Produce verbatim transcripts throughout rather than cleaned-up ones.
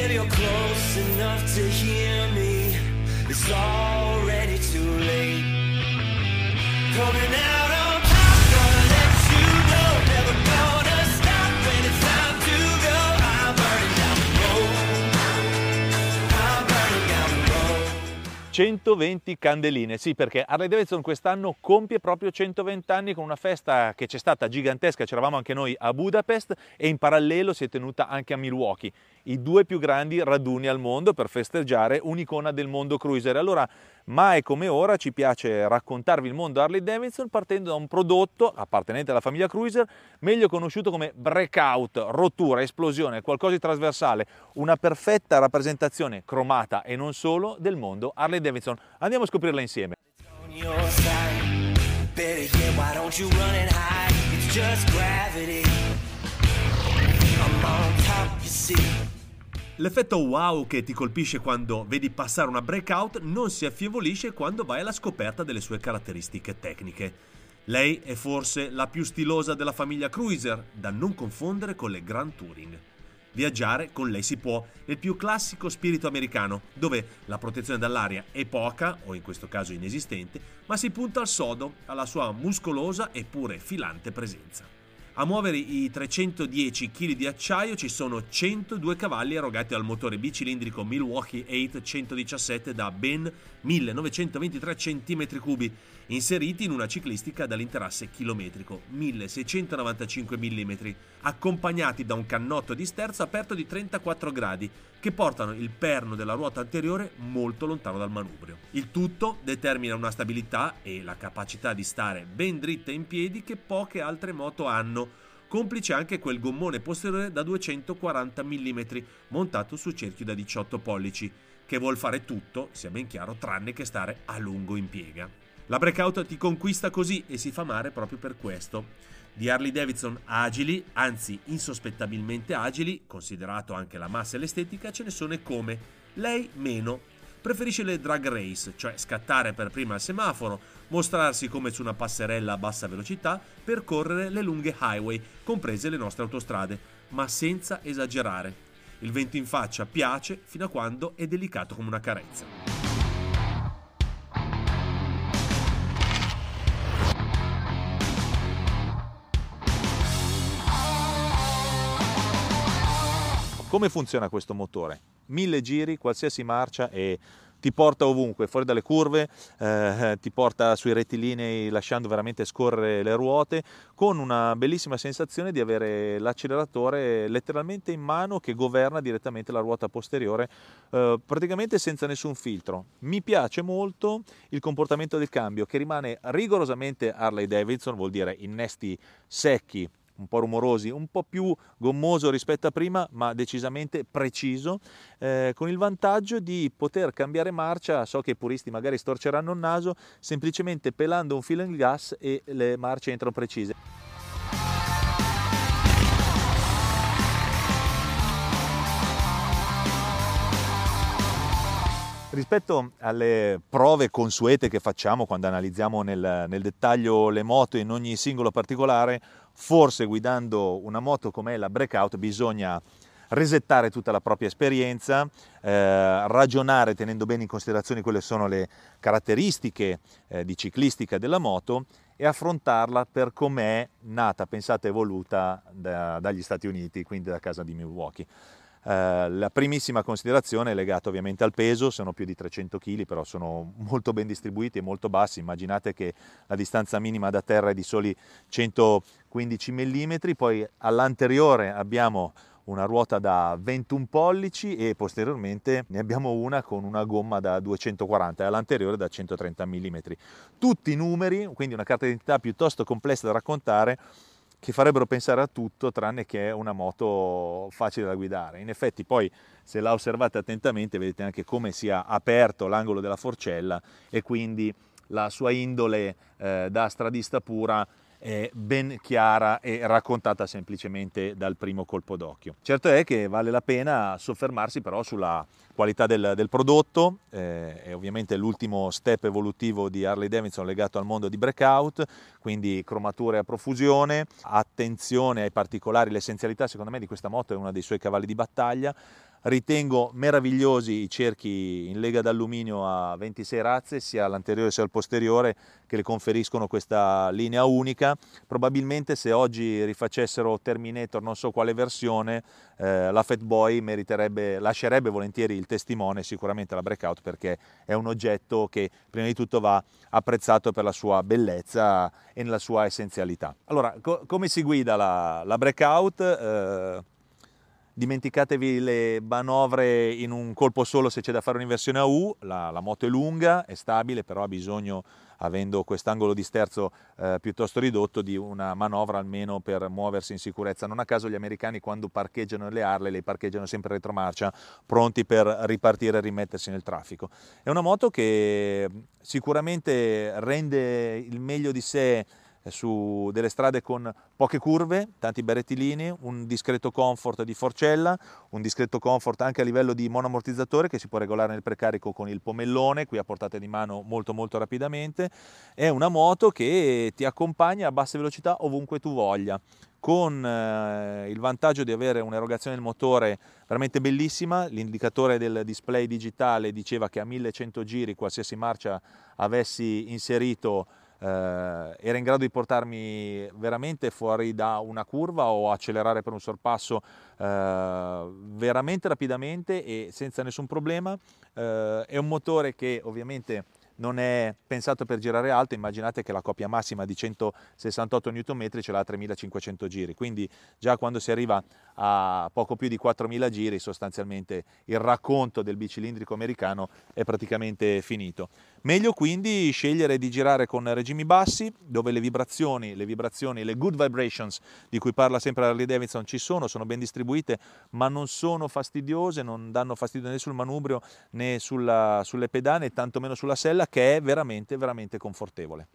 if you're close enough to hear me, it's already too late. Coming out on top, gonna let you know, never gonna stop when it's time to go. I'm burning down the road, I'm burning down the road. centoventi candeline, sì, perché Harley Davidson quest'anno compie proprio centoventi anni con una festa che c'è stata gigantesca, c'eravamo anche noi a Budapest e in parallelo si è tenuta anche a Milwaukee, i due più grandi raduni al mondo per festeggiare un'icona del mondo cruiser. Allora, mai come ora ci piace raccontarvi il mondo Harley Davidson partendo da un prodotto appartenente alla famiglia cruiser, meglio conosciuto come breakout, rottura, esplosione, qualcosa di trasversale, una perfetta rappresentazione cromata e non solo del mondo Harley Davidson. Andiamo a scoprirla insieme. L'effetto wow che ti colpisce quando vedi passare una breakout non si affievolisce quando vai alla scoperta delle sue caratteristiche tecniche. Lei è forse la più stilosa della famiglia cruiser, da non confondere con le Grand Touring. Viaggiare con lei si può nel più classico spirito americano, dove la protezione dall'aria è poca, o in questo caso inesistente, ma si punta al sodo, alla sua muscolosa eppure filante presenza. A muovere i trecentodieci chili di acciaio ci sono centodue cavalli erogati dal motore bicilindrico Milwaukee otto centodiciassette da ben millenovecentoventitré centimetri cubi, inseriti in una ciclistica dall'interasse chilometrico milleseicentonovantacinque millimetri, accompagnati da un cannotto di sterzo aperto di trentaquattro gradi che portano il perno della ruota anteriore molto lontano dal manubrio. Il tutto determina una stabilità e la capacità di stare ben dritta in piedi che poche altre moto hanno, complice anche quel gommone posteriore da duecentoquaranta millimetri montato su cerchio da diciotto pollici, che vuol fare tutto, sia ben chiaro, tranne che stare a lungo in piega. La breakout ti conquista così e si fa amare proprio per questo. Di Harley Davidson agili, anzi insospettabilmente agili, considerato anche la massa e l'estetica, ce ne sono e come. Lei meno. Preferisce le drag race, cioè scattare per prima al semaforo, mostrarsi come su una passerella a bassa velocità, percorrere le lunghe highway, comprese le nostre autostrade, ma senza esagerare. Il vento in faccia piace fino a quando è delicato come una carezza. Come funziona questo motore? Mille giri, qualsiasi marcia e ti porta ovunque, fuori dalle curve, eh, ti porta sui rettilinei lasciando veramente scorrere le ruote, con una bellissima sensazione di avere l'acceleratore letteralmente in mano che governa direttamente la ruota posteriore, eh, praticamente senza nessun filtro. Mi piace molto il comportamento del cambio, che rimane rigorosamente Harley Davidson, vuol dire innesti secchi, un po' rumorosi, un po' più gommoso rispetto a prima, ma decisamente preciso, eh, con il vantaggio di poter cambiare marcia. So che i puristi magari storceranno il naso, semplicemente pelando un filo in gas e le marce entrano precise. Rispetto alle prove consuete che facciamo quando analizziamo nel, nel dettaglio le moto in ogni singolo particolare, forse guidando una moto come la breakout bisogna resettare tutta la propria esperienza, eh, ragionare tenendo bene in considerazione quelle sono le caratteristiche eh, di ciclistica della moto e affrontarla per com'è nata, pensata e voluta da, dagli Stati Uniti, quindi da casa di Milwaukee. Uh, la primissima considerazione è legata ovviamente al peso, sono più di trecento chili, però sono molto ben distribuiti e molto bassi. Immaginate che la distanza minima da terra è di soli centoquindici millimetri, poi all'anteriore abbiamo una ruota da ventuno pollici e posteriormente ne abbiamo una con una gomma da duecentoquaranta e all'anteriore da centotrenta millimetri. Tutti numeri, quindi una carta d'identità piuttosto complessa da raccontare, che farebbero pensare a tutto tranne che è una moto facile da guidare. In effetti poi, se la osservate attentamente, vedete anche come sia aperto l'angolo della forcella e quindi la sua indole eh, da stradista pura è ben chiara e raccontata semplicemente dal primo colpo d'occhio. Certo è che vale la pena soffermarsi però sulla qualità del, del prodotto, eh, è ovviamente l'ultimo step evolutivo di Harley Davidson legato al mondo di breakout, quindi cromature a profusione, attenzione ai particolari, l'essenzialità secondo me di questa moto è uno dei suoi cavalli di battaglia, Ritengo meravigliosi i cerchi in lega d'alluminio a ventisei razze, sia all'anteriore sia al posteriore, che le conferiscono questa linea unica. Probabilmente se oggi rifacessero Terminator non so quale versione, eh, la Fat Boy meriterebbe, lascerebbe volentieri il testimone sicuramente alla Breakout, perché è un oggetto che prima di tutto va apprezzato per la sua bellezza e nella sua essenzialità. Allora, co come si guida la, la Breakout? Eh, Dimenticatevi le manovre in un colpo solo se c'è da fare un'inversione a U, la, la moto è lunga, è stabile, però ha bisogno, avendo quest'angolo di sterzo eh, piuttosto ridotto, di una manovra almeno per muoversi in sicurezza. Non a caso gli americani quando parcheggiano le Harley, le parcheggiano sempre in retromarcia, pronti per ripartire e rimettersi nel traffico. È una moto che sicuramente rende il meglio di sé su delle strade con poche curve, tanti berrettilini, un discreto comfort di forcella, un discreto comfort anche a livello di monoammortizzatore che si può regolare nel precarico con il pomellone, qui a portata di mano molto molto rapidamente. È una moto che ti accompagna a basse velocità ovunque tu voglia, con eh, il vantaggio di avere un'erogazione del motore veramente bellissima. L'indicatore del display digitale diceva che a millecento giri, qualsiasi marcia avessi inserito, Eh, era in grado di portarmi veramente fuori da una curva o accelerare per un sorpasso eh, veramente rapidamente e senza nessun problema. Eh, è un motore che ovviamente non è pensato per girare alto. Immaginate che la coppia massima di centosessantotto newton metri ce l'ha a tremilacinquecento giri, quindi già quando si arriva a poco più di quattromila giri sostanzialmente il racconto del bicilindrico americano è praticamente finito. Meglio quindi scegliere di girare con regimi bassi, dove le vibrazioni, le vibrazioni, le good vibrations di cui parla sempre Harley Davidson ci sono, sono ben distribuite, ma non sono fastidiose, non danno fastidio né sul manubrio né sulla, sulle pedane e tantomeno sulla sella, che è veramente veramente confortevole.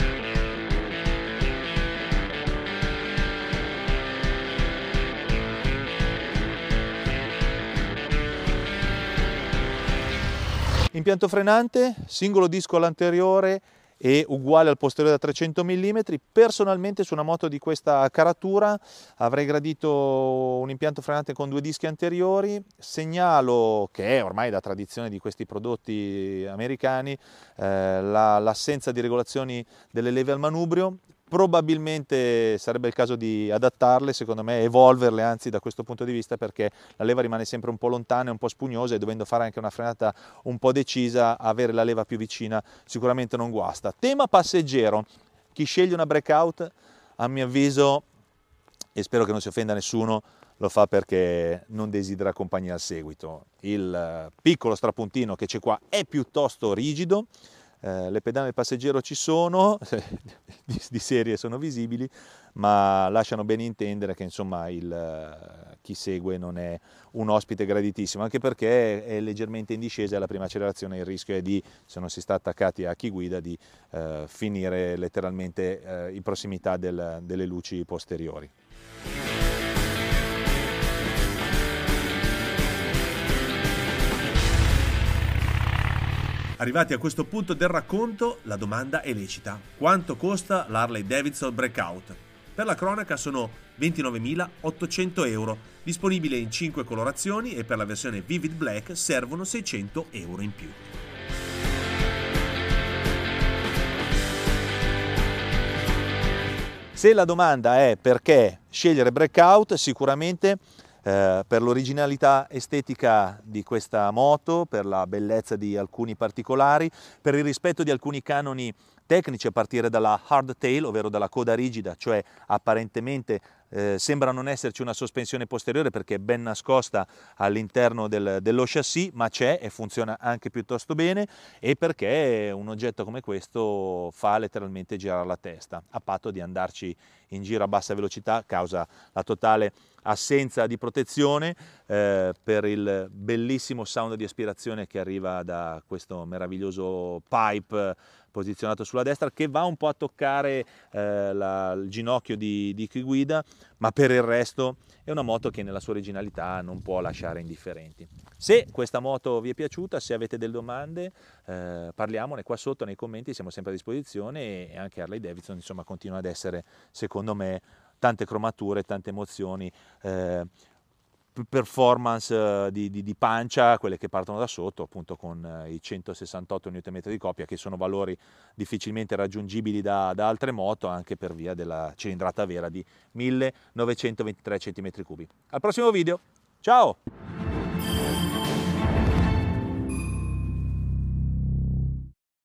Impianto frenante, singolo disco all'anteriore e uguale al posteriore da trecento millimetri. Personalmente su una moto di questa caratura avrei gradito un impianto frenante con due dischi anteriori. Segnalo, che è ormai da tradizione di questi prodotti americani, eh, l'assenza la, di regolazioni delle leve al manubrio. Probabilmente sarebbe il caso di adattarle, secondo me evolverle anzi da questo punto di vista, perché la leva rimane sempre un po' lontana e un po' spugnosa, e dovendo fare anche una frenata un po' decisa, avere la leva più vicina sicuramente non guasta. Tema passeggero: chi sceglie una Breakout, a mio avviso, e spero che non si offenda nessuno, lo fa perché non desidera compagnia al seguito. Il piccolo strapuntino che c'è qua è piuttosto rigido, Eh, le pedane del passeggero ci sono, di, di serie sono visibili, ma lasciano ben intendere che insomma il, chi segue non è un ospite graditissimo, anche perché è leggermente in discesa e alla prima accelerazione il rischio è di, se non si sta attaccati a chi guida, di eh, finire letteralmente eh, in prossimità del, delle luci posteriori. Arrivati a questo punto del racconto, la domanda è lecita: quanto costa l'Harley Davidson Breakout? Per la cronaca sono ventinovemilaottocento euro, disponibile in cinque colorazioni, e per la versione Vivid Black servono seicento euro in più. Se la domanda è perché scegliere Breakout, sicuramente Eh, per l'originalità estetica di questa moto, per la bellezza di alcuni particolari, per il rispetto di alcuni canoni tecnici, a partire dalla hardtail, ovvero dalla coda rigida, cioè apparentemente eh, sembra non esserci una sospensione posteriore perché è ben nascosta all'interno del, dello chassis, ma c'è e funziona anche piuttosto bene, e perché un oggetto come questo fa letteralmente girare la testa, a patto di andarci in giro a bassa velocità, causa la totale assenza di protezione eh, per il bellissimo sound di aspirazione che arriva da questo meraviglioso pipe posizionato sulla destra, che va un po' a toccare eh, la, il ginocchio di, di chi guida, ma per il resto è una moto che nella sua originalità non può lasciare indifferenti. Se questa moto vi è piaciuta, se avete delle domande, eh, parliamone qua sotto nei commenti, siamo sempre a disposizione, e anche Harley Davidson insomma continua ad essere, secondo me, tante cromature, tante emozioni, eh, performance di, di, di pancia, quelle che partono da sotto, appunto con i centosessantotto newton metri di coppia, che sono valori difficilmente raggiungibili da, da altre moto, anche per via della cilindrata vera di millenovecentoventitré centimetri cubi. Al prossimo video, ciao!